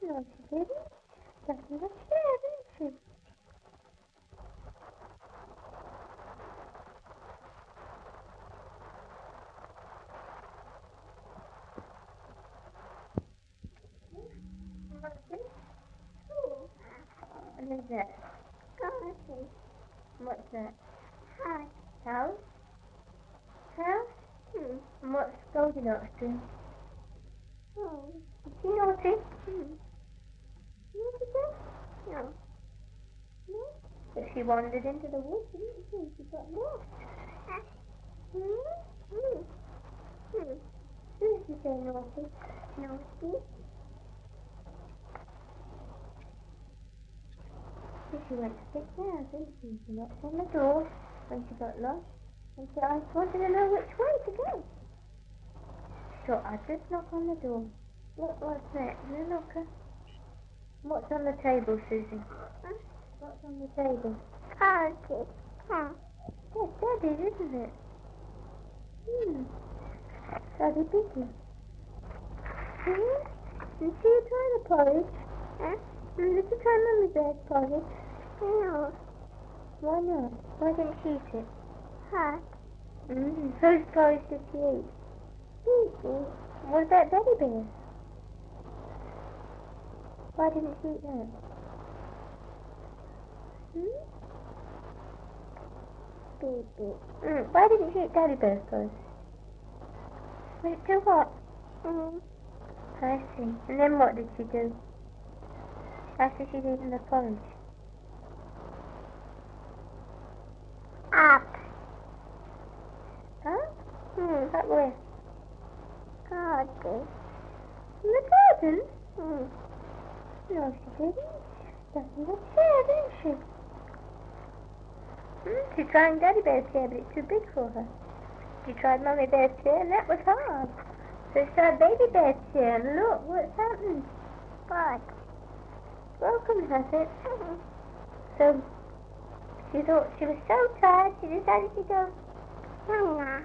No, she didn't. That's in the chair, isn't she? What is that? Garden. What's that? House. House? House? And what's Goldilocks doing? Oh. Is she naughty? Naughty girl? No. No? But she wandered into the woods, didn't she? She got lost. Who did she say naughty? Naughty? So she went to sit down, didn't she? She knocked on the door when she got lost. And she wanted to know which way to go. So I just knock on the door. Look, what's that? Is it a knocker? What's on the table, Susie? What's on the table? Porridge. Yes, Daddy's, isn't it? Daddy Biggie. Did you try the porridge? Did you try Mummy Bear's porridge? No. Why not? Why didn't she eat it? Hot. Whose porridge did she eat? Biggie. What about Daddy Bear's? Why didn't she eat that? Baby. Why didn't she eat Daddy Bear's porridge? Was it too hot? I see. And then what did she do? After she'd eaten the porridge? Up. Huh? That where? Garden. In the garden? No, she didn't. She sat in the chair, didn't she? She tried Daddy Bear's chair, but it's too big for her. She tried Mummy Bear's chair, and that was hard. So she tried Baby Bear's chair, and look what's happened. What? Broken, has it? So she thought she was so tired, she decided to go. No.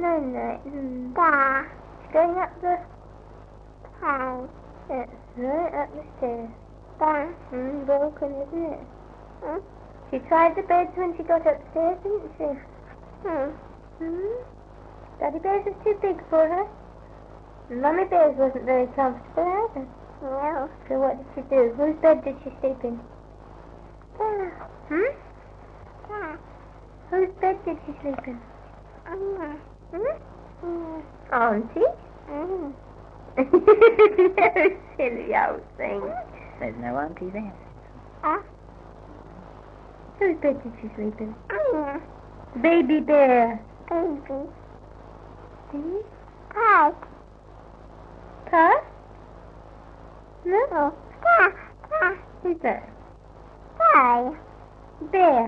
She's going up the house. That's right, up the stairs. Broken, isn't it? She tried the beds when she got upstairs, didn't she? Daddy Bear's was too big for her. And Mummy Bear's wasn't very comfortable either. No. So what did she do? Whose bed did she sleep in? Whose bed did she sleep in? Auntie? No silly old thing. There's no auntie there. Whose bed did she sleep in? Baby Bear. Baby. Cat. Cat? No. Cat. Who's that? Bear.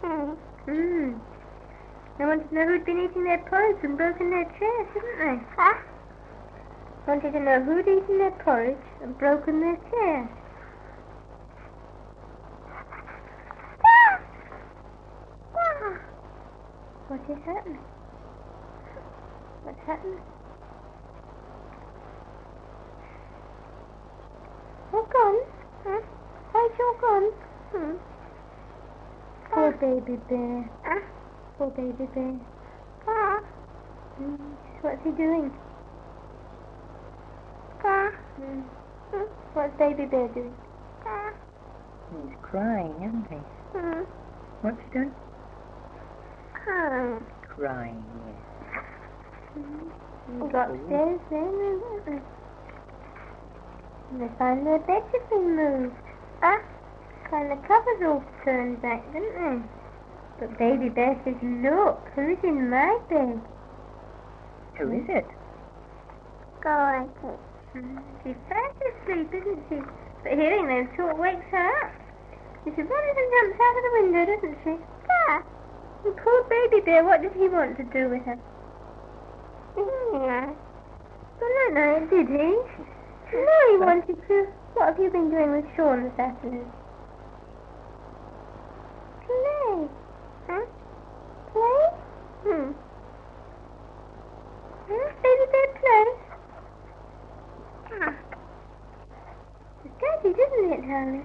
They wanted to know who'd been eating their porridge and broken their chairs, didn't they? Wanted to know who'd eaten their porridge and broken their chairs. What is happening? What's happening? You're gone? Why'd you gone? Poor Baby Bear. Poor Baby Bear. What's he doing? What's Baby Bear doing? He's crying, isn't he? What's he doing? Crying, yes. He got upstairs then, didn't they? And they found their beds had been moved. And the covers all turned back, didn't they? But Baby Bear says, look, who's in my bed? Who is it? Gorgeous. She's fast asleep, isn't she? But hearing those talk wakes her up. And she runs and jumps out of the window, doesn't she? Yeah. And poor Baby Bear, what did he want to do with her? Well, no, did he? No, he wanted to. What have you been doing with Sean this afternoon? Play. Play? Baby Bear play? Does Daddy pretty, doesn't it, darling?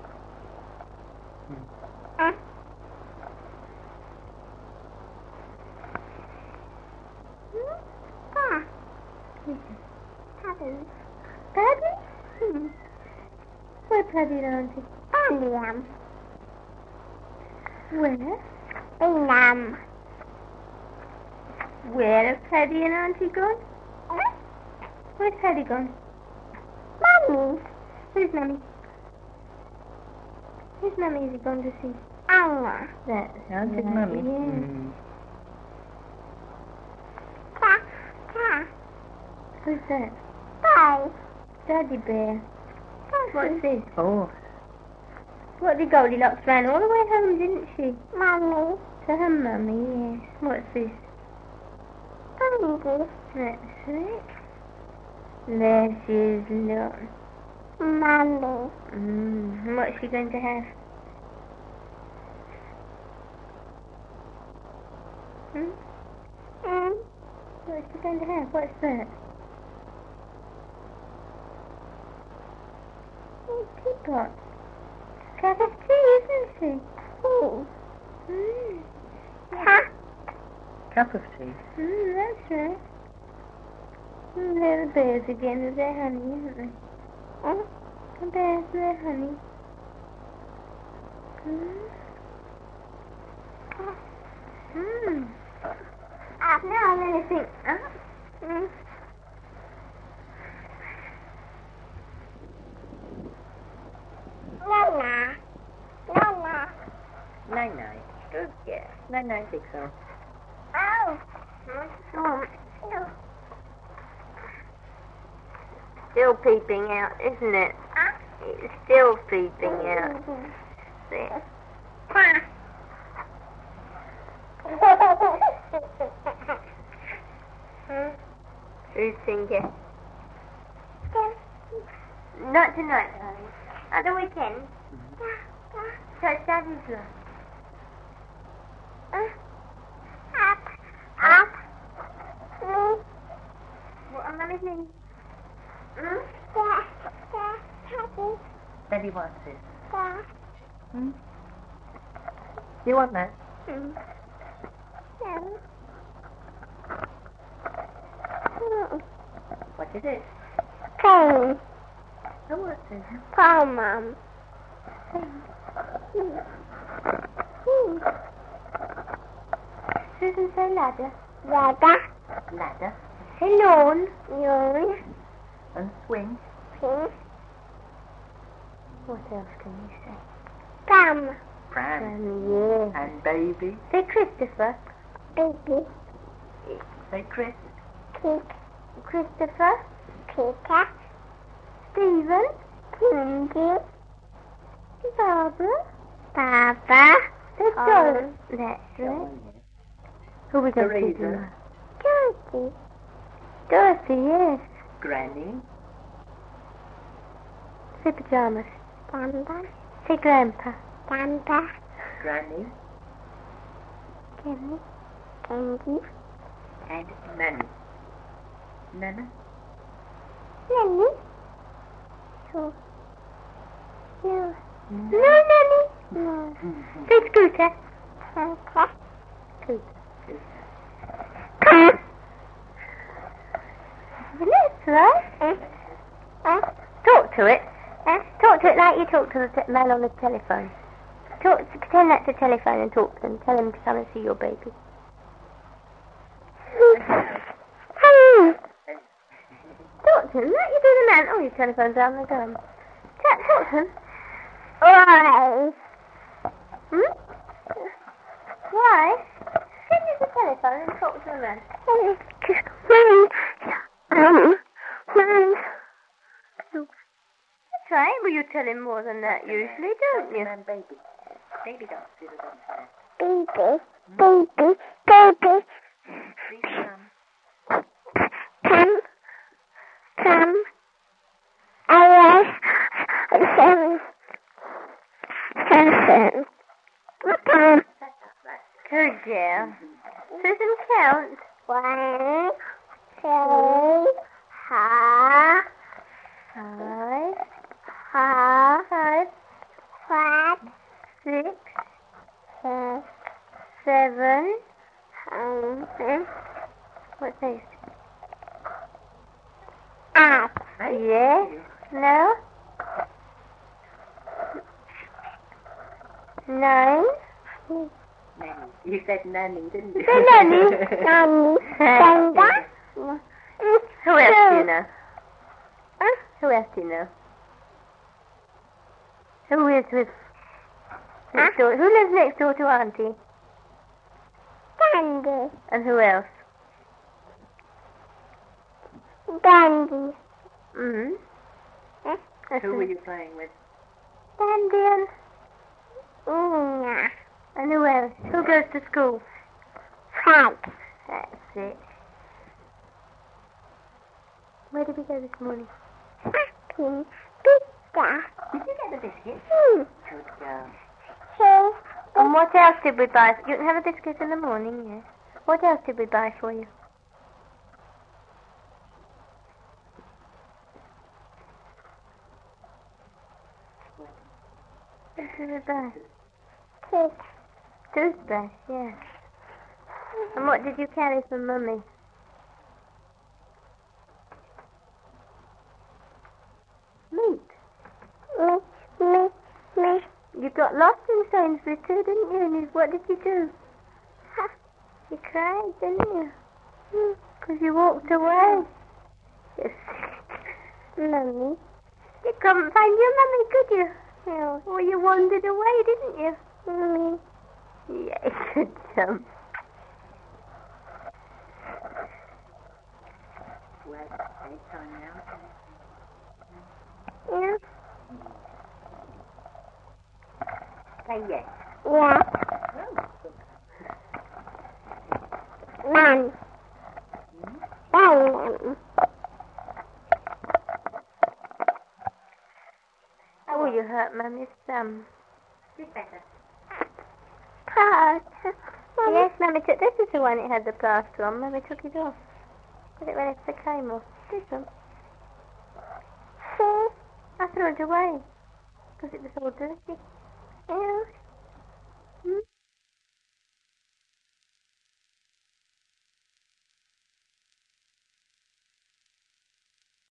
Hmm. Paddy? Where Paddy and Auntie? William. Where? William. Where have Paddy and Auntie gone? Where's Paddy gone? Mummy. Where's Mummy? Where's Mummy is he gone to see? Anna. That's Auntie's right, Mummy. Yeah. Ta. Who's that? Bye. Daddy Bear. What's this? Oh. What did Goldilocks ran all the way home, didn't she? Mummy. To her mummy, yes. What's this? Baby. That's it. There she is, look. Mummy. What's she going to have? What's she going to have? What's that? Teapot. Cup of tea, isn't she? Cup of tea. That's right. They're the bears again with their honey, aren't they? The bears with their honey. Now I'm going to think. Nana. Night-night. Good girl. Night-night, Pixar. Oh. Still peeping out, isn't it? It's still peeping out. There. Who's thinking? Not tonight, darling. At the weekend. So it's Daddy's lunch. What am I listening? Daddy wants it. You want that? What is it? Pain. Oh, what's it? Paul, Mum. Susan, say ladder. Ladder. Say lawn. And swing. What else can you say? Pram. Yes. And baby. Say Christopher. Baby. Say Chris. Kick. Christopher. Kicker. Stephen. Kindy. Barbara. Papa. Say John. That's right. Who are we going to say? Teresa. Dorothy. Dorothy, yes. Granny. Say pajamas. Grandpa. Say grandpa. Grandpa. Kenny. Granny. Candy. And Nanny. Nana. Nanny. So. No. No, Nanny. No. Say Scooter. Scooter. That's right. Talk to it. Talk to it like you talk to the man on the telephone. Pretend that's a telephone and talk to them. Tell him to come and see your baby. Talk to him like you do the man. Oh, your telephone's down there going. Talk to him. Why? Why? Send us the telephone and talk to the man. That's right. Well, you tell him more than that usually, don't you? And baby. Baby don't see the dog. Baby. Please come. Come. I was 7. Good girl. Susan, count. 1, 2, 3, 4, 5, right? Yes. No. 9. Nanny. You said nanny, didn't you? You said nanny. Nanny. Danda. Who else do you know? Huh? Who else do you know? Who is with next door? Who lives next door to Auntie? Dandy. And who else? Dandy. Mm-hmm. Who were you playing with? Dandy and Una. And who else? Who goes to school? Frank. That's it. Where did we go this morning? Packing pizza. Did you get the biscuit? Good girl. Hey. And what else did we buy? You can have a biscuit in the morning, yes. What else did we buy for you? What did we buy? Toothbrush, yes. And what did you carry for Mummy? Meat. Meat. You got lost in Sainsbury's too, didn't you? And what did you do? You cried, didn't you? Because you walked away. Yes. Mummy. You couldn't find your Mummy, could you? No. Well, you wandered away, didn't you? Mummy. Yes, good chum. Well, bedtime now. Yeah. Say yes. Yeah. Man. Oh, you hurt Mummy's thumb. Sit better. Plaster. Yes, Mummy took. This is the one it had the plaster on. Mummy took it off. Put it when it came off. This one. I threw it away because it was all dirty. Yeah.